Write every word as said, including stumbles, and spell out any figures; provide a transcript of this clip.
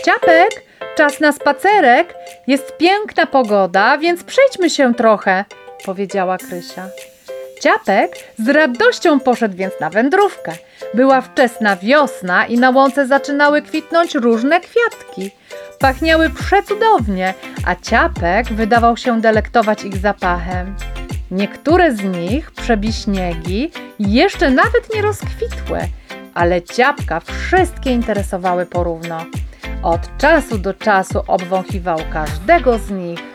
Ciapek, czas na spacerek. Jest piękna pogoda, więc przejdźmy się trochę, powiedziała Krysia. Ciapek z radością poszedł więc na wędrówkę. Była wczesna wiosna i na łące zaczynały kwitnąć różne kwiatki. Pachniały przecudownie, a Ciapek wydawał się delektować ich zapachem. Niektóre z nich, przebiśniegi, jeszcze nawet nie rozkwitły, ale Ciapka wszystkie interesowały porówno. Od czasu do czasu obwąchiwał każdego z nich.